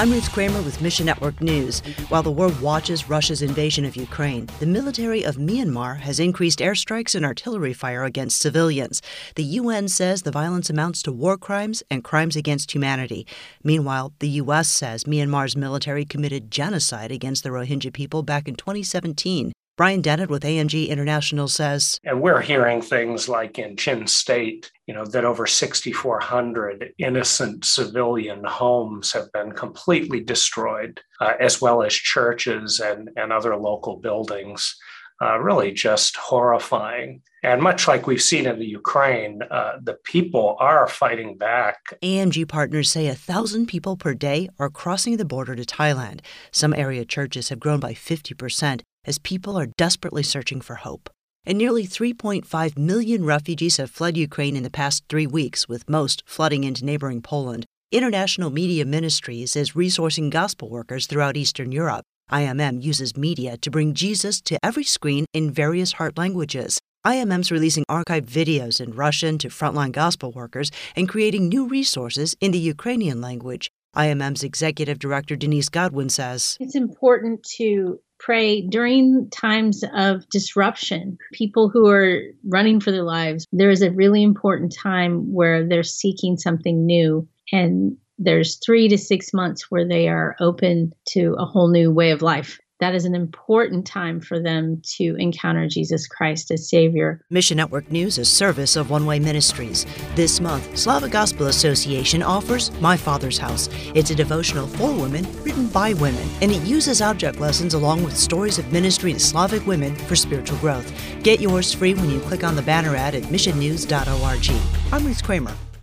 I'm Ruth Kramer with Mission Network News. While the world watches Russia's invasion of Ukraine, the military of Myanmar has increased airstrikes and artillery fire against civilians. The UN says the violence amounts to war crimes and crimes against humanity. Meanwhile, the U.S. says Myanmar's military committed genocide against the Rohingya people back in 2017. Brian Dennett with AMG International says, and we're hearing things like in Chin State, that over 6,400 innocent civilian homes have been completely destroyed, as well as churches and other local buildings. Really just horrifying. And much like we've seen in the Ukraine, the people are fighting back. AMG partners say 1,000 people per day are crossing the border to Thailand. Some area churches have grown by 50% as people are desperately searching for hope. And nearly 3.5 million refugees have fled Ukraine in the past 3 weeks, with most flooding into neighboring Poland. International Media Ministries is resourcing gospel workers throughout Eastern Europe. IMM uses media to bring Jesus to every screen in various heart languages. IMM's releasing archived videos in Russian to frontline gospel workers and creating new resources in the Ukrainian language. IMM's executive director Denise Godwin says, it's important to pray during times of disruption. People who are running for their lives, there is a really important time where they're seeking something new, and there's 3 to 6 months where they are open to a whole new way of life. That is an important time for them to encounter Jesus Christ as Savior. Mission Network News, a service of One Way Ministries. This month, Slavic Gospel Association offers My Father's House. It's a devotional for women, written by women, and it uses object lessons along with stories of ministry to Slavic women for spiritual growth. Get yours free when you click on the banner ad at missionnews.org. I'm Ruth Kramer.